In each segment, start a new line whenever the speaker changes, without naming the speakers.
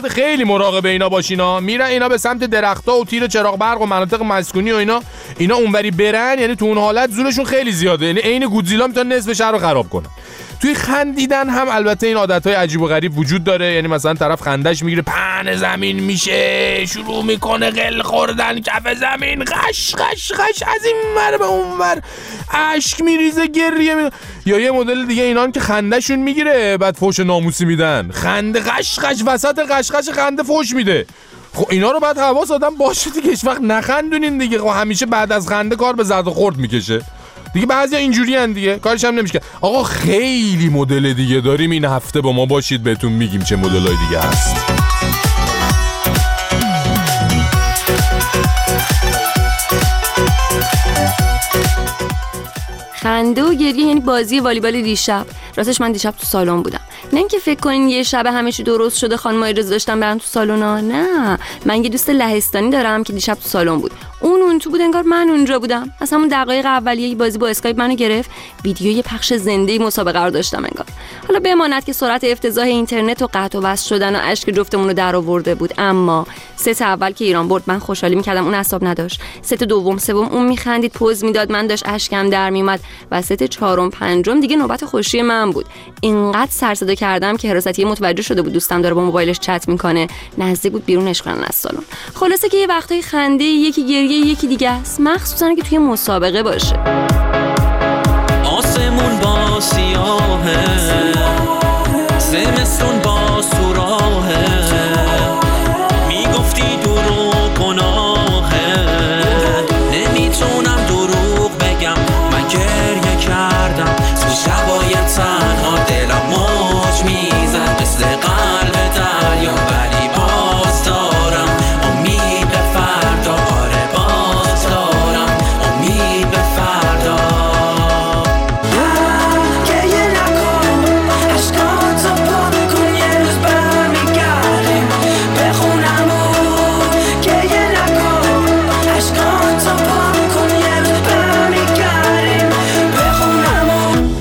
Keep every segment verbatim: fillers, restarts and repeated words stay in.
خیلی مراقب اینا باشینا. میرن اینا به سمت درخت‌ها و تیر چراغ برق و مناطق مسکونی و اینا اینا اونوری برن، یعنی تو اون حالت زورشون خیلی زیاده، یعنی عین گودزیلا میتونن نصف شهر رو خراب کنن. توی خندیدن هم البته این عادت‌های عجیب و غریب وجود داره، یعنی مثلا طرف خندش میگیره پهن زمین میشه، شروع میکنه قل خوردن کف زمین، قش قش قش از این ور به اون ور، اشک میریزه، گریه می... یا یه مدل دیگه اینان که خندهشون میگیره بعد فوش ناموسی میدن، خنده قش قش وسط قش قش خنده فوش میده. خب اینا رو بعد حواس آدم باشه دیگه، هیچ وقت نخندونین دیگه. خب همیشه بعد از خنده کار به زد و خورد میکشه دیگه، بعضیا اینجوری ان دیگه، کارش هم نمیشه. آقا خیلی مدل دیگه داریم، این هفته با ما باشید بهتون میگیم چه مدلای دیگه هست.
خنده و گریه یعنی بازی والیبال دیشب. راستش من دیشب تو سالن بودم، نه اینکه فکر کنین یه شب همه چی درست شده خانم‌ها اجازه داشتن برن تو سالونا، نه. من یه دوست لهستانی دارم که دیشب تو سالن بود، اون اون تو بود انگار من اونجا بودم. از همون دقایق اولیه بازی با اسکایپ منو گرفت، ویدیوی پخش زنده مسابقه رو داشتم انگار. حالا بماند که سرعت افتضاح اینترنت و قطع و وصل شدن و اشک جفتمون رو در آورده بود، اما ست اول که ایران برد من خوشحالی می‌کردم، اون اعصاب نداشت. ست دوم سوم اون می‌خندید، پوز میداد، من داشت اشکم در میومد، و ست چهارم پنجم دیگه نوبت خوشی من بود. اینقدر سر صدا کردم که حراستی متوجه شده بود دوستم داره با موبایلش چت میکنه، نزدیک بود بیرونش کنن از سالن. خلاصه که یه وقتای خنده، یکی گریه، یکی دیگه است، مخصوصا که توی مسابقه باشه.
آسمون با سیاهه، زمستون با سوراهه، میگفتی دروغ گناهه، نمیتونم دروغ بگم، من گریه کردم تو شبای تنها، دلم موج میزد مثل قلب دریا، ولی باز دارم امید به فردا، آره باز دارم امید به فردا. گریه نکن، عشقاتو پاک کن، یه روز برمیگردیم به خونمون. گریه نکن، عشقاتو پاک کن، یه روز برمیگردیم به خونمون.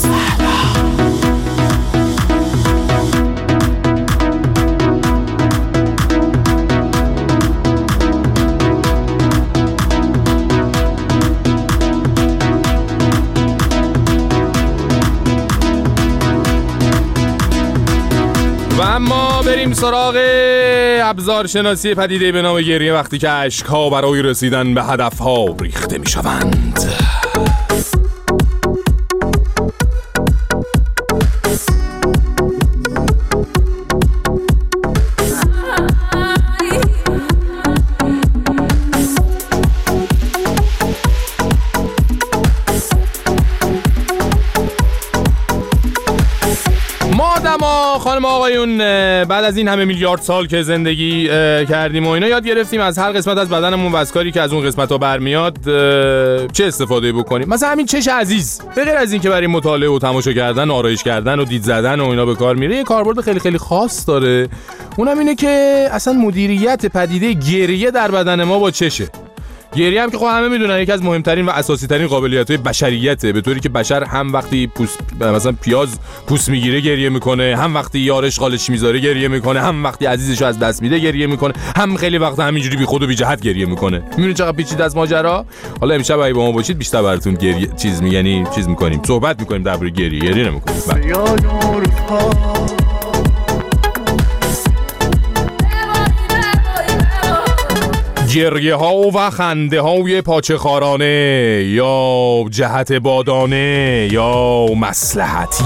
و اما بریم سراغ ابزار شناسی پدیده به نام گریه، وقتی که اشک‌ها برای رسیدن به هدف‌ها ریخته می‌شوند. ما خانم آقایون بعد از این همه میلیارد سال که زندگی کردیم و اینا یاد گرفتیم از هر قسمت از بدنمون و از کاری که از اون قسمت ها برمیاد چه استفاده بکنیم. مثلا همین چش عزیز، به غیر از این که برای مطالعه و تماشا کردن، آرایش کردن و دید زدن و اینا به کار میره، یه کاربرد خیلی خیلی خاص داره. اونم اینه که اصلا مدیریت پدیده گریه در بدن ما با چشه. گریه هم که خب همه میدونن یکی از مهمترین و اساسی ترین قابلیت‌های بشریته، به طوری که بشر هم وقتی پوست مثلا پیاز پوست میگیره گریه میکنه، هم وقتی یارش قالش میذاره گریه میکنه، هم وقتی عزیزشو از دست میده گریه میکنه، هم خیلی وقت همینجوری بی خود و بی جهت گریه میکنه. میبینید چقدر پیچیده است ماجرا. حالا امشب اگه با ما باشید بیشتر براتون گریه چیز می یعنی چیز میکنیم، صحبت میکنیم درباره گریه. گریه نمیکنیم. گریه ها و خنده های پاچه خارانه، یا جهت بادانه، یا مصلحتی.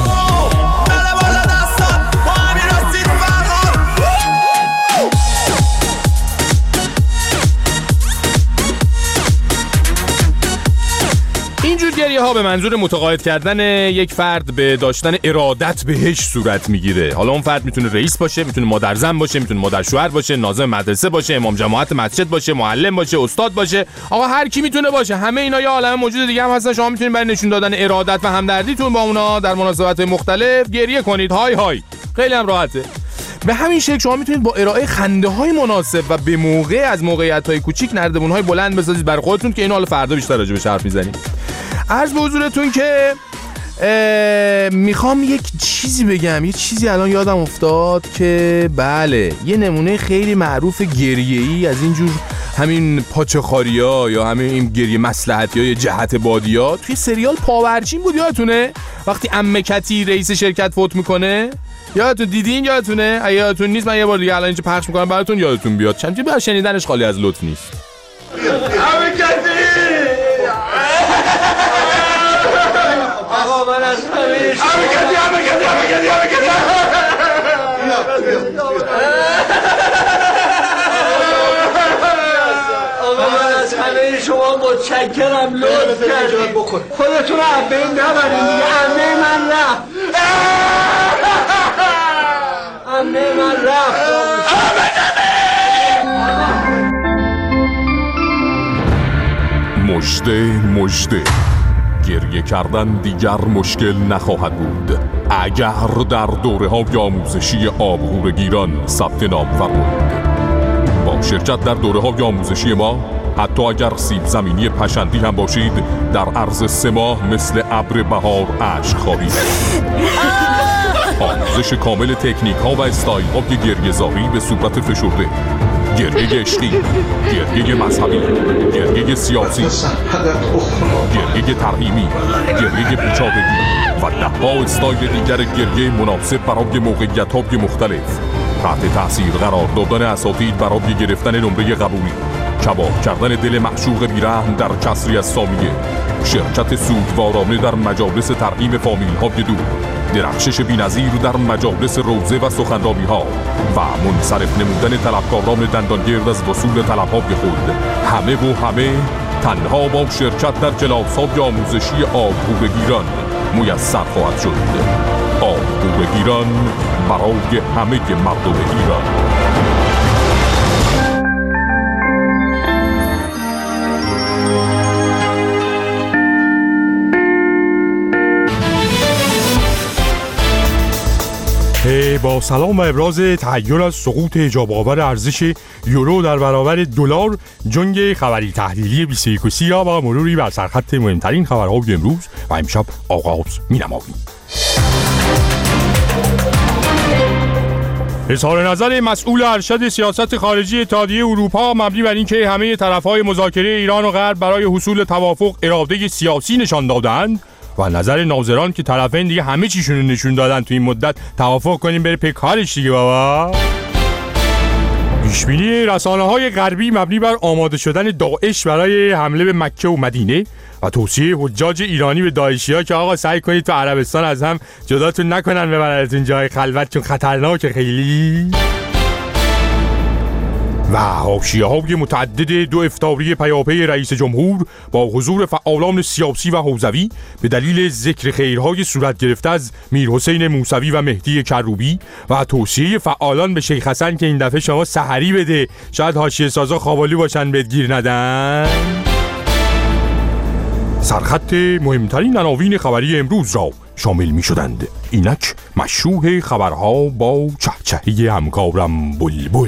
اینجور گریه ها به منظور متقاعد کردن یک فرد به داشتن ارادت بهش صورت میگیره. حالا اون فرد میتونه رئیس باشه، میتونه مادر زن باشه، میتونه مادر شوهر باشه، ناظم مدرسه باشه، امام جماعت مسجد باشه، معلم باشه، استاد باشه، آقا هر کی میتونه باشه. همه اینا یه عالمه موجود دیگه هم هستن. شما میتونید برای نشون دادن ارادت و همدردیتون با اونا در مناسبت مختلف گریه کنید. های های خیلی هم راحته. به همین شکل شما میتونید با ارائه خنده های مناسب و به موقع از موقعیت های کوچیک نردبون های بلند بسازید برای خودتون، که اینو حالا فردا بیشتر راجع بهش حرف میزنیم. عرض به حضورتون که میخوام یک چیزی بگم، یه چیزی الان یادم افتاد که بله یه نمونه خیلی معروف گریه‌ای از اینجور همین پاچخاریا یا همین این گریه مصلحتی های جهت بادیا توی سریال پاورچین بود، یادتونه؟ وقتی عمه کتی رئیس شرکت فوت میکنه، یادتون دیدین؟ یادتونه؟ اگه یادتون نیست من یه بار دیگه الان اینجا پخش میکنم براتون یادتون بیاد، چند چیز شنیدنش خالی از لطف نیست.
عمه کتی آقا من از همه شما عمه کتی عمه کتی عمه کتی عمه کتی آقا من از همه شما متشکرم، لطف کردید. خودتون رو عمه نبرید دیگه، عمه من رفت، عمه من رفت.
مژده مژده، گریه کردن دیگر مشکل نخواهد بود اگر در دوره‌های آموزشی آبگور گیران ثبت نام فرمایید. با شرکت در دوره‌های آموزشی ما حتی اگر سیب زمینی پشندی هم باشید در عرض سه ماه مثل ابر بهار اشک خواهید. آموزش کامل تکنیک ها و استایل های گریه زاری به صورت فشرده، گریه عشقی، گریه مذهبی، گریه سیاسی، گریه ترحیمی، گریه پیچاندگی و ده ها استایل دیگر گریه مناسب برای موقعیت های مختلف. تحت تاثیر قرار دادن اساتید برای گرفتن نمره قبولی، کباب کردن دل معشوق بیرحم در کسری از ثانیه، شرکت سوگوارانه در مجالس ترحیم فامیل های دور، درخشش بی‌نظیر در مجالس روزه و سخنرانی ها و منصرف نمودن طلبکاران دندانگرد از وصول طلب‌های خود، همه و همه تنها با شرکت در کلاس‌های آموزشی آبگور گیران میسر خواهد شد. آبگور گیران برای همه مردم ایران.
با سلام و ابراز تحیر از سقوط اعجاب آور ارزش یورو در برابر دلار، جنگ خبری تحلیلی بیست و یک سیا و مروری بر سرخط مهمترین خبرهای امروز و امشب آغاز می‌نماییم. اظهار نظر مسئول ارشد سیاست خارجی اتحادیه اروپا مبنی بر اینکه همه طرف‌های مذاکره ایران و غرب برای حصول توافق اراده سیاسی نشان دادند و نظر ناظران که طرفین دیگه همه چیشون رو نشون دادن تو این مدت توافق کنیم بره پی کارش دیگه بابا. پیشبینی رسانه‌های غربی مبنی بر آماده شدن داعش برای حمله به مکه و مدینه و توصیه حجاج ایرانی به داعشی‌ها که آقا سعی کنید تو عربستان از هم جداتون نکنن ببرنتون جای خلوت چون خطرناکه خیلی. و حاشیه‌های متعدد دو افطاری پیاپی رئیس جمهور با حضور فعالان سیاسی و حوزوی به دلیل ذکر خیرهای صورت گرفته از میرحسین موسوی و مهدی کروبی و توصیه فعالان به شیخ حسن که این دفعه شما سحری بده، شاید حاشیه سازا خوابالی باشن بهت گیر ندن. سرخط مهمترین عناوین خبری امروز را شامل می شدند. اینک مشروح خبرها با چهچهی همکارم بلبل.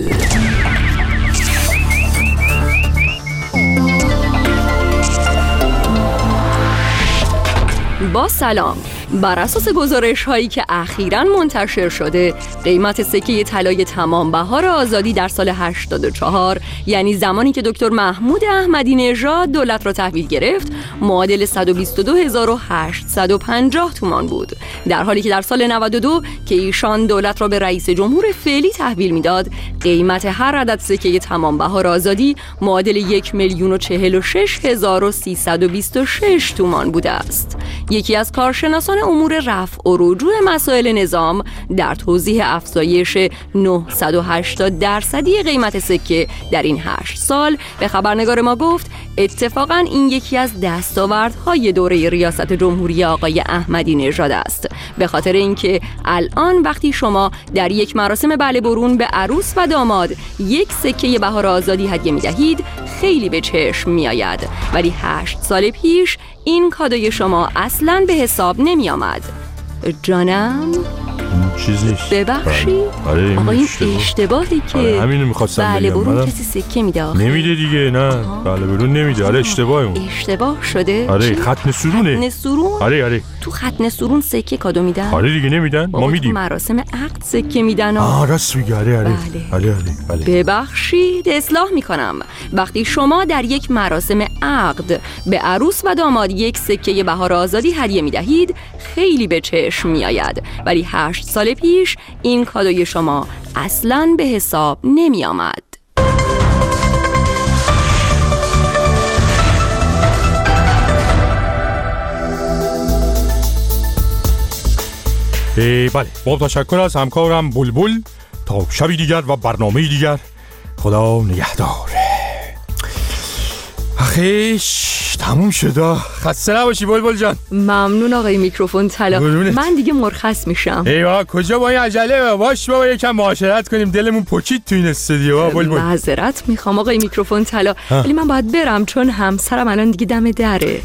با سلام. بر اساس گزارش هایی که اخیراً منتشر شده، قیمت سکه طلای تمام بهار آزادی در سال هشتاد و چهار، یعنی زمانی که دکتر محمود احمدی نژاد دولت را تحویل گرفت، معادل صد و بیست و دو هزار و هشتصد و پنجاه تومان بود، در حالی که در سال نود و دو که ایشان دولت را به رئیس جمهور فعلی تحویل میداد، قیمت هر عدد سکه تمام بهار آزادی معادل یک میلیون و چهل و شش هزار و سیصد و بیست و شش تومان بوده است. یکی از کارشناسان امور رفع و رجوع مسائل نظام در توضیح افزایش نهصد و هشتاد درصدی قیمت سکه در این هشت سال به خبرنگار ما گفت اتفاقاً این یکی از دستاوردهای دوره ریاست جمهوری آقای احمدی نژاد است، به خاطر اینکه الان وقتی شما در یک مراسم بله برون به عروس و داماد یک سکه بهار آزادی هدیه می‌دهید خیلی به چشم می‌آید، ولی هشت سال پیش این کادوی شما اصلاً به حساب نمی آمد. جانم؟
چیز نیست.
ببخشید
آره این
آقا این
اشتباه.
اشتباهی که
آره همینو میخواستم
بله
بگم.
برون کسی سکه میده آخه.
نمیده دیگه نه. بله برون نمیده. آره اشتباهه اون.
اشتباه شده.
آره
چی؟
ختم سرونه.
ختم سرون؟
آره آره.
تو ختم سرون سکه کادو میدن؟
آره دیگه نمیدن. ما میدیم.
تو مراسم عقد سکه میدن.
آه راست میگه. آره آره.
بله.
آره آره. بله.
ببخشید اصلاح میکنم. وقتی شما در یک مراسم عقد به عروس و داماد یک سکه بهار آزادی هدیه میدهید خیلی به چشم میآید، ولی هشت سال پیش این کادوی شما اصلاً به حساب نمی آمد.
بله با تشکر از همکارم بلبل. تا شبی دیگر و برنامه دیگر خدا نگهدار. آخیش تموم شده. خسته نباشی بلبل جان.
ممنون آقای میکروفون طلا. من دیگه مرخص میشم.
ایوا کجا با این عجله؟ باش بابا یکم معاشرت کنیم، دلمون پچید تو این استودیو. بلبل
معذرت میخوام آقای میکروفون طلا، ولی من باید برم چون همسرم الان دیگه دم دره.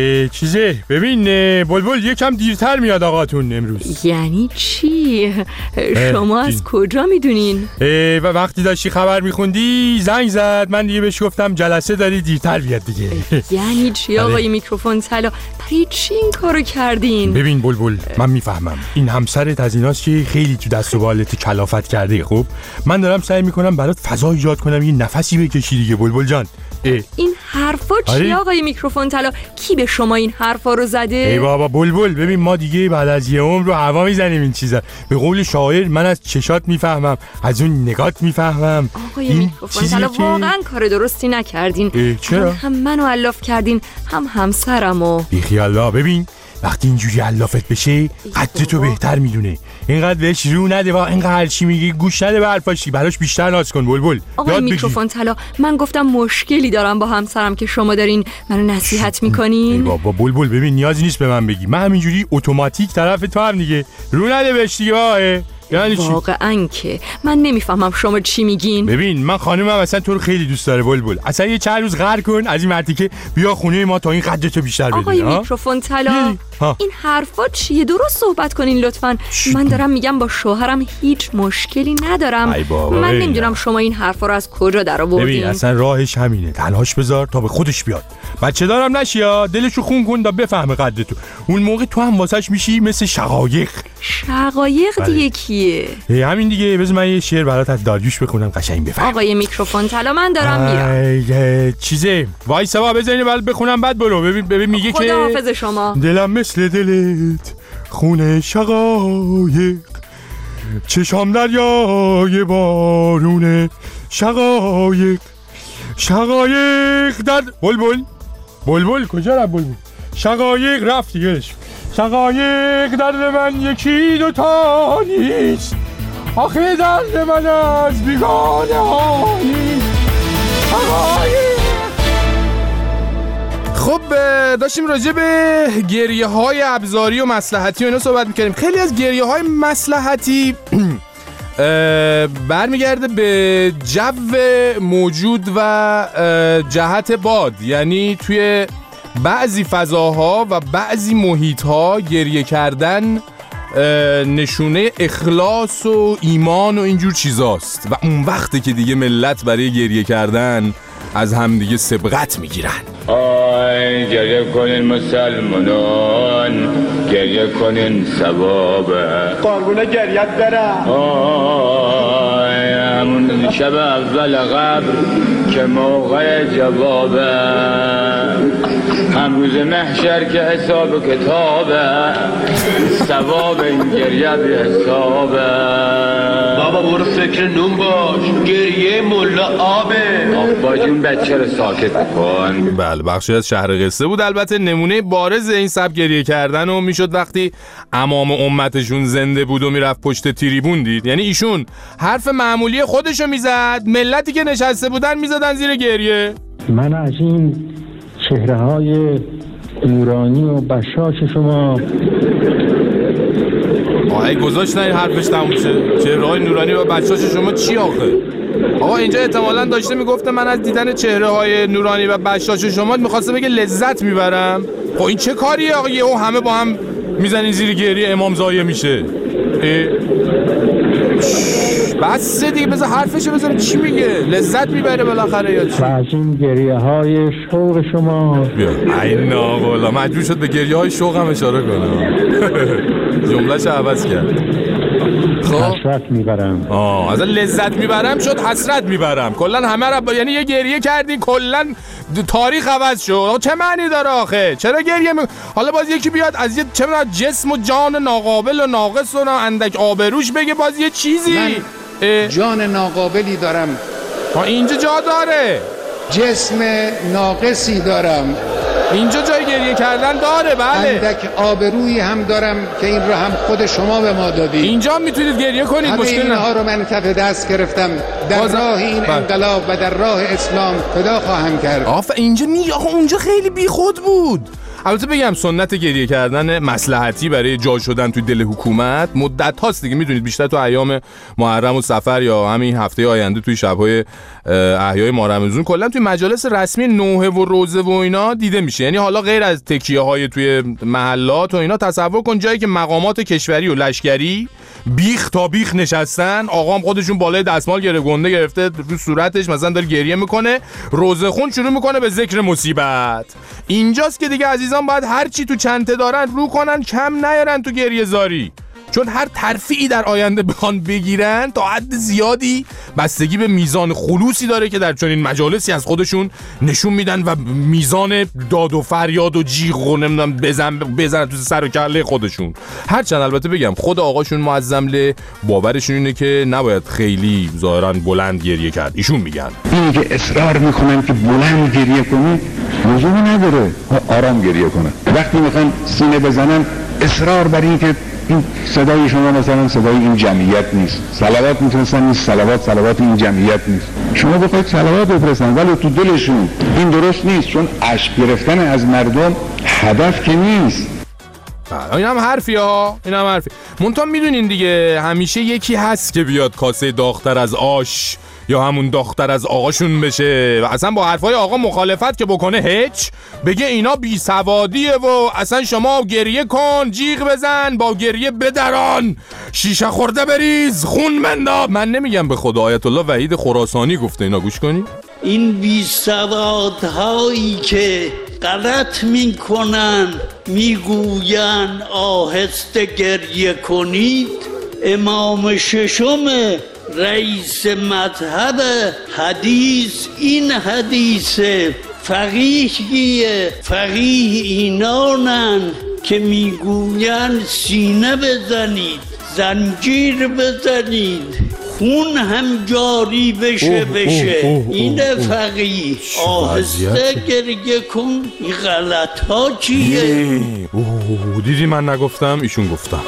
چیزه ببین بلبل یکم دیرتر میاد آقاتون امروز.
یعنی چی؟ شما از کجا میدونین؟
و وقتی داشتی خبر میخوندی زنگ زد، من دیگه بهش گفتم جلسه داری دیرتر بیاد دیگه.
یعنی چی آقای میکروفون طلا؟ برای چی این کارو کردین؟
ببین بلبل من میفهمم این همسرت از ایناست که خیلی تو دست و بالت کلافت کرده. خب من دارم سعی میکنم برات فضا ایجاد کنم، یه نفسی بکشی دیگه بلبل جان. اه.
این حرفا چی
آره؟
آقای میکروفون طلا؟ کی به شما این حرفا رو زده؟
ای بابا بلبل ببین ما دیگه بعد از یه عمر رو هوا میزنیم این چیزا. به قول شاعر من از چشات میفهمم، از اون نگات میفهمم.
آقای میکروفون طلا واقعا کار درستی نکردین.
چرا؟
هم منو علاف کردین هم همسرمو.
بی خیالا ببین وقتی اینجوری علافت بشه قدر تو بهتر میدونه. اینقدر بهش رو نده و اینقدر هر چی میگی گوش نده به حرفاشی، براش بیشتر ناز کن بلبل.
آقای میکروفون طلا من گفتم مشکلی دارم با همسرم که شما دارین منو نصیحت میکنین.
ای بابا بلبل ببین نیازی نیست به من بگی، من همینجوری اتوماتیک طرف تو هم دیگه. رو نده بهش دیگه. واه یعنی چی؟
واقعا که من نمیفهمم شما چی میگین.
ببین من خانومم اصلا تو رو خیلی دوست داره بلبل. اصلا یه چند روز غر کن از این مرتی که بیا خونه ما تا این قدر تو بیشتر بدی.
آقای میکروفون طلا این حرفا چیه؟ درست صحبت کنین لطفاً. من دارم میگم با شوهرم هیچ مشکلی ندارم. من نمیدونم شما این حرفا رو از کجا در آوردین.
ببین اصلا راهش همینه، تنهاش بذار تا به خودش بیاد. بچه دارم نشیا، دلشو خون کن تا بفهمه قدر تو. اون موقع تو هم واسش میشی مثل شقایق.
شقایق دیگه کیه؟
همین دیگه. بذار من یه شعر برات از داریوش بخونم قشنگ بفهم.
آقای میکروفون طلا من دارم میرم.
چیزه وایسا با بزنین بعد بخونم بعد برو. ببین ببین میگه که
خدا حافظ شما.
دلم مثل دلت خونه شقایق، چشام دریای بارونه شقایق. شقایق در بلبل بلبل کجا رفت بلبل؟ شقایق رفت دیگه. شقایق درد من یکی دوتا نیست، آخه درد من از بیگانه ها نیست. شقایق.
خب داشتیم راجع به گریه های ابزاری و مصلحتی و اینا صحبت میکردیم. خیلی از گریه های مصلحتی برمیگرده به جو موجود و جهت باد. یعنی توی بعضی فضاها و بعضی محیطها گریه کردن نشونه اخلاص و ایمان و اینجور چیزاست و اون وقتی که دیگه ملت برای گریه کردن از همدیگه سبقت میگیرن.
آی گریه کنین مسلمانان، گریه کنین ثوابه،
قربون گریت برم.
آی همون شب اول قبر که موقع جوابه، هم روز محشر که حساب کتابه، ثواب این گریه بی حسابه.
بابا برو فکر نون باش، گریه ملا آبه.
آبا جون بچه رو ساکت کن.
بله بخشی از شهر قصه بود. البته نمونه بارز این سبک گریه کردن و میشد وقتی امام امتشون زنده بود و میرفت پشت تریبون دید. یعنی ایشون حرف معمولی خودشو میزد، ملتی که نشسته بودن میزدن زیر گریه.
من از این چهره های نورانی و بشاش شما
آقای گذاشت نه این حرفش تموم شه. چهره های نورانی و بشاش شما چی آخه؟ آقا اینجا احتمالاً داشته میگفته من از دیدن چهره های نورانی و بشاش شما میخواسته بگه لذت میبرم. خب این چه کاریه آقا؟ یهو همه با هم میزنین زیر گریه امام زایه میشه. بس دیگه بذار حرفشو بذارم چی میگه. لذت میبره بالاخره یا چی؟
و از این گریه های شوق شما
بیا ای ناقلا مجبور شد به گریه های شوق هم اشاره کنم. جمله‌شو عوض کرد. خب
حسرت میبرم.
آه از لذت میبرم شد حسرت میبرم. کلا همه را ب... یعنی یه گریه کردی کلا تاریخ عوض شد. چه معنی داره آخه؟ چرا گریه می... حالا باز یکی بیاد از یه چه می‌دونم جسم و جان ناقابل و ناقص و اندک آبروش بگه باز یه چیزی.
من جان ناقابلی دارم.
ها اینجا جا داره.
جسم ناقصی دارم.
اینجا جای گریه کردن داره. بله
اندک آبرویی هم دارم که این رو هم خود شما به ما دادید.
اینجا میتونید گریه کنید.
همه
مشکل
اینها رو من کف دست گرفتم در
باز...
راه این
بله.
انقلاب و در راه اسلام فدا خواهم کرد.
آف اینجا می آخه اونجا خیلی بی خود بود. البته بگم سنت گریه کردن مصلحتی برای جا شدن توی دل حکومت مدت هاست دیگه. میدونید بیشتر تو ایام محرم و صفر یا همین هفته آینده توی شب‌های احیای ماه رمضان کلا توی مجالس رسمی نوحه و روزه و اینا دیده میشه. یعنی حالا غیر از تکیه‌های توی محلات و اینا تصور کن جایی که مقامات کشوری و لشکری بیخ تا بیخ نشستن، آقام خودشون بالای دستمال گره گنده گرفته رو صورتش مثلا داره گریه میکنه، روزه خون شروع میکنه به ذکر مصیبت. اینجاست که دیگه عزیزان باید هر چی تو چنته دارن رو کنن، کم نیارن تو گریه زاری، چون هر ترفیعی در آینده بخوان بگیرن تا حد زیادی بستگی به میزان خلوصی داره که در چنین مجالسی از خودشون نشون میدن و میزان داد و فریاد و جیغ و نمیدونم بزن بزن تو سر و کله خودشون. هرچند البته بگم خود آقاشون معظم له باورشون اینه که نباید خیلی ظاهرا بلند گریه کرد. ایشون میگن
اینی که اصرار میکنن که بلند گریه کنی لزومی نداره، آرام گریه کنن. وقتی میخوان سینه بزنن اصرار بر این که این صدای شما مثلا صدای این جمعیت نیست، صلوات میتونستن نیست، صلوات صلوات این جمعیت نیست. شما بخواید صلوات بفرستن ولی تو دلشون این درست نیست، چون اشک گرفتن از مردم هدف که نیست.
این هم حرفی ها، این هم حرفی. منتها میدونین دیگه همیشه یکی هست که بیاد کاسه داغ‌تر از آش یا همون داغ‌تر از آقاشون بشه و اصلا با حرفای آقا مخالفت که بکنه هیچ، بگه اینا بی سوادیه و اصلا شما گریه کن، جیغ بزن، با گریه بدران، شیشه خورده بریز، خون بنداب. من نمیگم به خدا، آیت الله وحید خراسانی گفته اینا، گوش کنی.
این بی سوادهایی که غلط میکنن میگوین آهسته گریه کنید، امام ششم رئیس مذهب حدیث این حدیث فقیهیه، فقیه اینانن که میگوین سینه بزنید، زنجیر بزنید، خون هم جاری بشه بشه. این فقیه آهسته گریه کن، این غلط ها چیه؟
اوه دیدی من نگفتم، ایشون گفتم.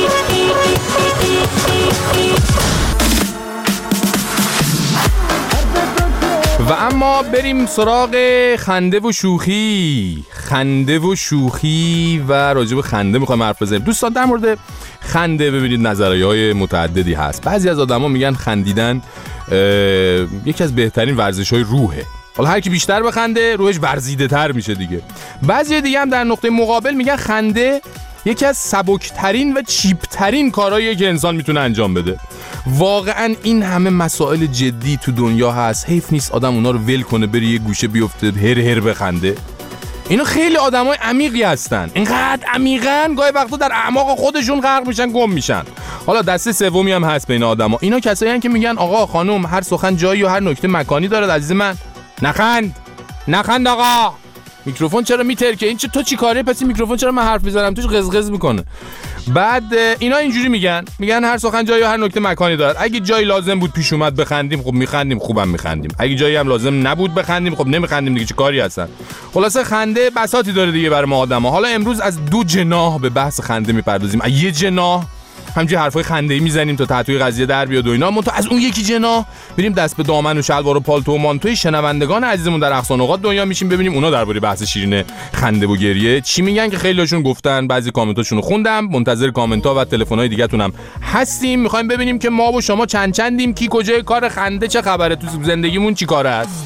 و اما بریم سراغ خنده و شوخی. خنده و شوخی و راجع به خنده میخوایم حرف بزنیم. دوستان در مورد خنده ببینید نظریه‌های متعددی هست. بعضی از آدما میگن خندیدن یکی از بهترین ورزش‌های روحه. حالا هر کی بیشتر بخنده روحش ورزیده‌تر میشه دیگه. بعضی دیگه هم در نقطه مقابل میگن خنده یکی از سبکترین و چیپترین کارهاییه که انسان میتونه انجام بده. واقعا این همه مسائل جدی تو دنیا هست، حیف نیست آدم اونا رو ول کنه بره یه گوشه بیفته هر هر بخنده. اینا خیلی آدمای عمیقی هستن، اینقدر عمیقن گاهی وقتا در اعماق خودشون غرق میشن، گم میشن. حالا دسته سومی هم هست بین آدما. اینا کسایی هستن که میگن آقا خانم هر سخن جایی و هر نکته مکانی داره. عزیز من نخند، نخند آقا. میکروفون چرا میترکه؟ این چه تو چی کاره؟ پس میکروفون چرا من حرف میزنم توش قزقز میکنه؟ بعد اینا اینجوری میگن، میگن هر سخن جایی و هر نکته مکانی دارد. اگه جایی لازم بود پیش اومد بخندیم، خب میخندیم، خوبم میخندیم. اگه جایی هم لازم نبود بخندیم، خب نمیخندیم دیگه، چه کاری هستن. خلاصه خنده بساطی داره دیگه برای ما آدما. حالا امروز از دو جناح به بحث خنده میپردازیم. یه جناح همینجوری حرفای خنده‌ای میزنیم تا تحتوی قضیه در بیاد و اینا، منتها از اون یکی جناح میریم دست به دامن و شلوار و پالتو و مانتوی شنوندگان عزیزمون در اقصا نقاط دنیا میشیم، ببینیم اونا درباره بحث شیرین خنده و گریه چی میگن، که خیلیشون گفتن. بعضی کامنتاشون رو خوندم، منتظر کامنت‌ها و تلفن‌های دیگه‌تونم هستیم. می‌خوایم ببینیم که ما و شما چند چندیم، کی کجای کار خنده چه خبره، تو زندگیمون چی کاره است.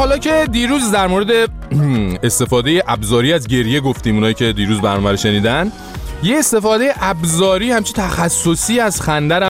حالا که دیروز در مورد استفاده ابزاری از گریه گفتیم، اونایی که دیروز برنامه رو شنیدن، یه استفاده ابزاری همچی تخصصی از خنده